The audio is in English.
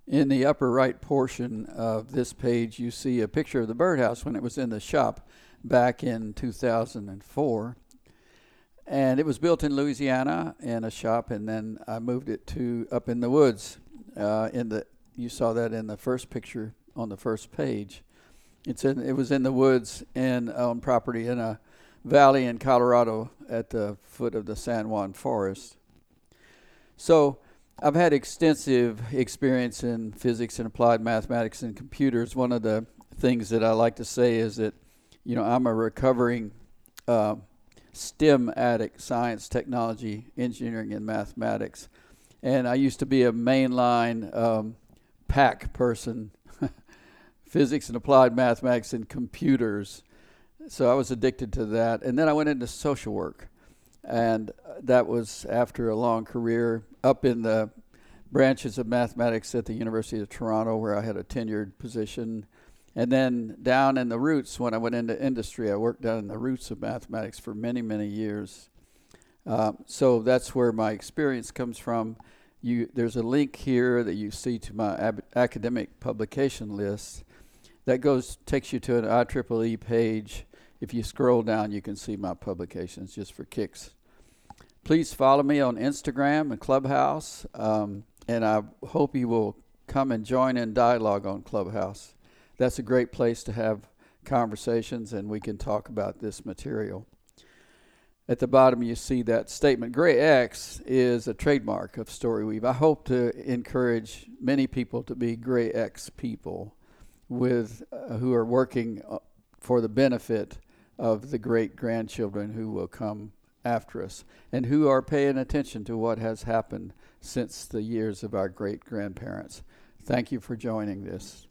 In the upper right portion of this page, you see a picture of the birdhouse when it was in the shop back in 2004. And it was built in Louisiana in a shop, and then I moved it to up in the woods. You saw that in the first picture on the first page. It was in the woods and on property in a valley in Colorado at the foot of the San Juan Forest. So I've had extensive experience in physics and applied mathematics and computers. One of the things that I like to say is that, I'm a recovering STEM addict: science, technology, engineering, and mathematics. And I used to be a mainline PAC person, physics and applied mathematics and computers. So I was addicted to that. And then I went into social work. And that was after a long career up in the branches of mathematics at the University of Toronto, where I had a tenured position. And then down in the roots, when I went into industry, I worked down in the roots of mathematics for many, many years. So that's where my experience comes from. There's a link here that you see to my academic publication list that takes you to an IEEE page. If you scroll down, you can see my publications just for kicks. Please follow me on Instagram and Clubhouse, and I hope you will come and join in dialogue on Clubhouse. That's a great place to have conversations, and we can talk about this material. At the bottom, you see that statement. Gray X is a trademark of StoryWeave. I hope to encourage many people to be Gray X people who are working for the benefit of the great-grandchildren who will come after us and who are paying attention to what has happened since the years of our great-grandparents. Thank you for joining this.